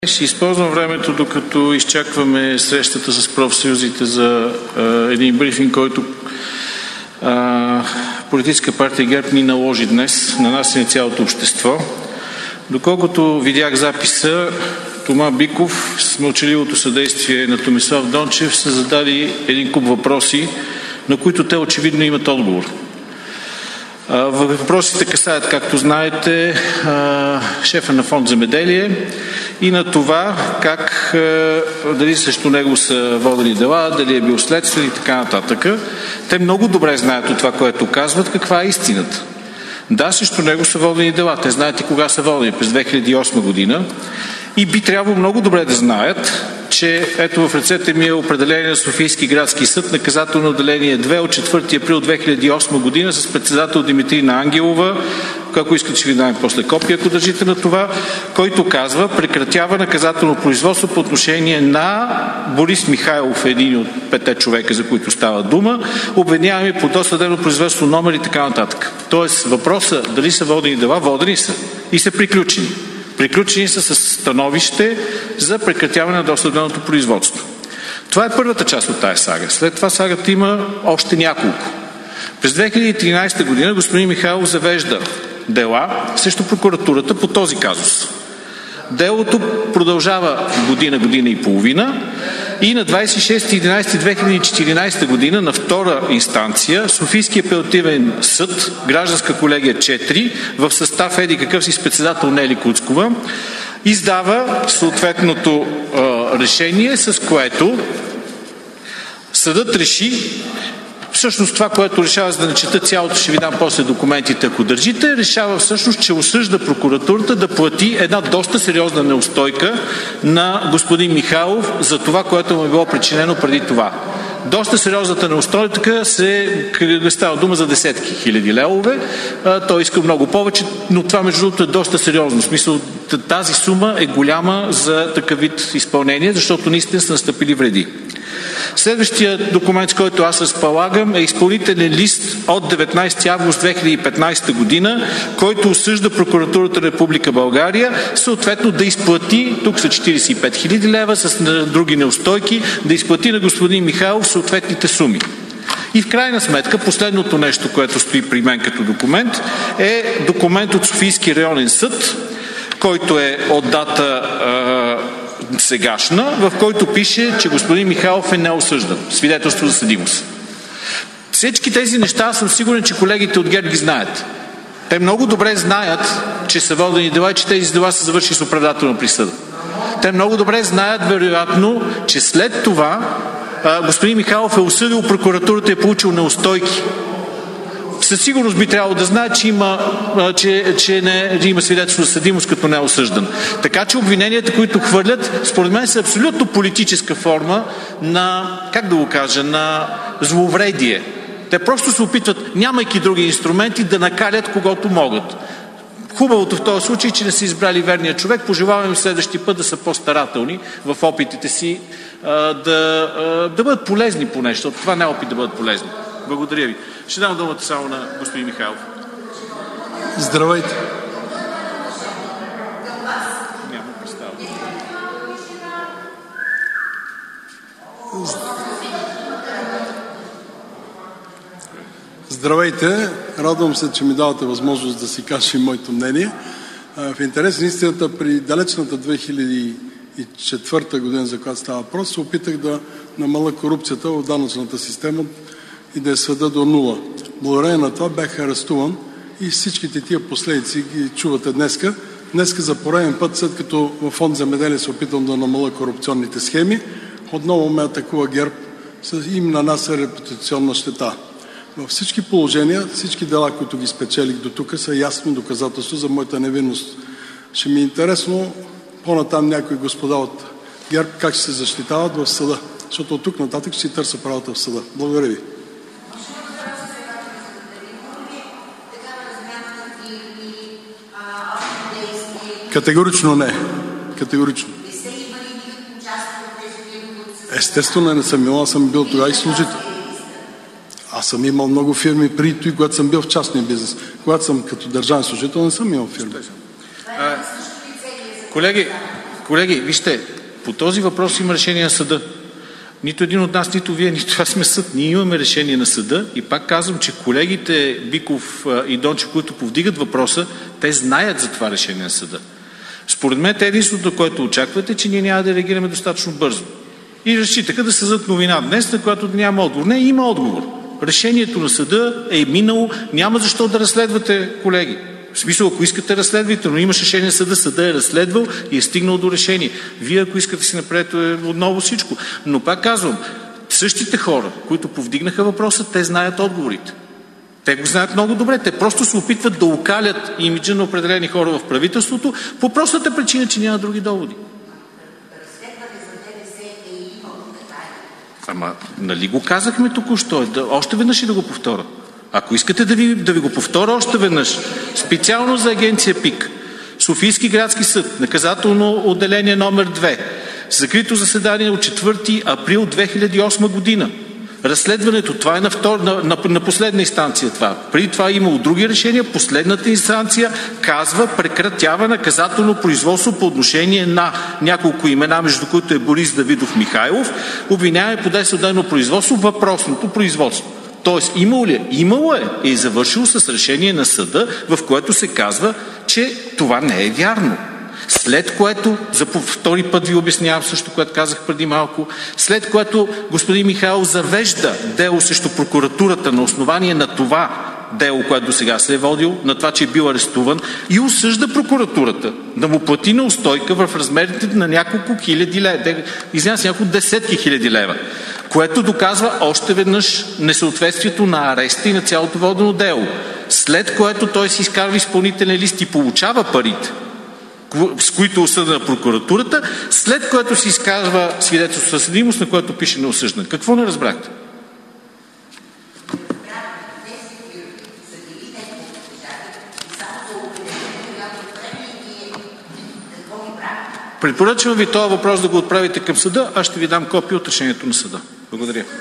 Ще използвам времето, докато изчакваме срещата с профсъюзите за един брифинг, който политическа партия ГЕРБ ни наложи днес, на нас и на цялото общество. Доколкото видях записа, Тома Биков с мълчаливото съдействие на Томислав Дончев са задали един куп въпроси, на които те очевидно имат отговор. Въпросите касаят, както знаете, шефа на фонд „Земеделие“ и на това как, дали срещу него са водени дела, дали е бил следствен и така нататък. Те много добре знаят от това, което казват, каква е истината. Да, срещу него са водени дела. Те знаете кога са водени, през 2008 година. И би трябвало много добре да знаят, че ето в ръцете ми е определение на Софийски градски съд, наказателно отделение 2 от 4 април 2008 година с председател Димитрина Ангелова, ако искате ще ви дам после копия, ако държите на това, който казва: прекратява наказателно производство по отношение на Борис Михайлов, един от 5 човека, за които става дума, обвиняваме по досъдебно производство номер и така нататък. Тоест въпросът дали са водени дела, водени са и са приключени. Приключени са с становище за прекратяване на досъдебното производство. Това е първата част от тая сага. След това сагата има още няколко. През 2013 година господин Михайлов завежда дела срещу прокуратурата по този казус. Делото продължава година и половина и на 26.11.2014 година на втора инстанция Софийски апелативен съд, гражданска колегия 4, в състав еди какъв си с председател Нели Куцкова, издава съответното решение, с което съдът реши, всъщност това, което решава, за да не чета цялото, ще ви дам после документите, ако държите, решава всъщност, че осъжда прокуратурата да плати една доста сериозна неустойка на господин Михайлов за това, което му е било причинено преди това. Доста сериозната неустойка става дума за десетки хиляди левове. Той иска много повече, но това между другото е доста сериозно. В смисъл, тази сума е голяма за такъв вид изпълнение, защото наистина са настъпили вреди. Следващия документ, с който аз разполагам, е изпълнителен лист от 19 август 2015 година, който осъжда прокуратурата на Република България съответно да изплати, тук са 45 000 лева с други неустойки, да изплати на господин Михайлов съответните суми. И в крайна сметка последното нещо, което стои при мен като документ, е документ от Софийски районен съд, който е от дата сегашна, в който пише, че господин Михайлов е неосъждан. Свидетелство за съдимост. Всички тези неща съм сигурен, че колегите от ГЕРБ ги знаят. Те много добре знаят, че са водени дела и че тези дела са завършили с оправдателна присъда. Те много добре знаят, вероятно, че след това господин Михайлов е осъдил прокуратурата и е получил неустойки. Със сигурност би трябвало да знае, че има свидетелство за съдимост, като не е осъждан. Така че обвиненията, които хвърлят, според мен са абсолютно политическа форма на, как да го кажа, на зловредие. Те просто се опитват, нямайки други инструменти, да накалят когото могат. Хубавото в този случай, че не са избрали верния човек. Пожелавам им следващия път да са по-старателни в опитите си да бъдат полезни по нещо. От това не е опит да бъдат полезни. Благодаря ви. Ще дам думата само на господин Михайлов. Здравейте. Няма представа. Здравейте. Радвам се, че ми давате възможност да си кажа и моето мнение. В интерес на истината, при далечната 2004 година, за която става въпрос, се опитах да намаля корупцията в данъчната система и да я сведа до нула. Благодарение на това бях арестуван и всичките тия последици ги чувате днеска. Днеска за пореден път, след като във фонд „Земеделие“ се опитвам да намаля корупционните схеми, отново ме атакува ГЕРБ, им нанася репутационна щета. Във всички положения, всички дела, които ги спечелих до тук, са ясно доказателство за моята невинност. Ще ми е интересно по-натам някои господа от ГЕРБ как ще се защитават в съда, защото от тук нататък ще си търся правата в съда. Благодаря ви. Категорично не. Категорично. Естествено не съм имал, аз съм бил тогава и служител. Аз съм имал много фирми преди това, когато съм бил в частния бизнес. Когато съм като държавен служител, не съм имал фирми. Колеги, Колеги, вижте, по този въпрос има решение на съда. Нито един от нас, нито вие, нито аз сме съд. Ние имаме решение на съда и пак казвам, че колегите Биков и Дончев, които повдигат въпроса, те знаят за това решение на съда. Според мен единственото, което очаквате, че ние няма да реагираме достатъчно бързо. И разчитаха да създадат новина днес, на която няма отговор. Не, има отговор. Решението на съда е минало. Няма защо да разследвате, колеги. В смисъл, ако искате, разследвайте, но имаш решение на съда, съда е разследвал и е стигнал до решение. Вие, ако искате, си направите отново всичко. Но пак казвам, същите хора, които повдигнаха въпроса, те знаят отговорите. Те го знаят много добре. Те просто се опитват да окалят имиджа на определени хора в правителството по простата причина, че няма други доводи. Ама, нали го казахме току-що? Още веднъж и да го повторя. Ако искате да ви го повторя още веднъж, специално за агенция ПИК, Софийски градски съд, наказателно отделение номер 2, закрито заседание от 4 април 2008 година. Разследването, това е на последна инстанция това. Преди това е имало други решения. Последната инстанция казва, прекратява наказателно производство по отношение на няколко имена, между които е Борис Давидов Михайлов, обвиняем по съдебно производство, въпросното производство. Тоест, имало ли е? Имало е. И завършило с решение на съда, в което се казва, че това не е вярно. След което, за втори път ви обяснявам също, което казах преди малко, след което господин Михайлов завежда дело срещу прокуратурата на основание на това дело, което до сега се е водил, на това, че е бил арестуван и осъжда прокуратурата да му плати неустойка в размерите на няколко хиляди лева, няколко десетки хиляди лева, което доказва още веднъж несъответствието на ареста и на цялото водено дело. След което той си изкарва изпълнителен лист и получава парите, с които е осъдена прокуратурата, след което се изказва свидетелство за съдимост, на което пише неосъждан. Какво не разбрахте? Препоръчвам ви този въпрос да го отправите към съда, аз ще ви дам копия от решението на съда. Благодаря.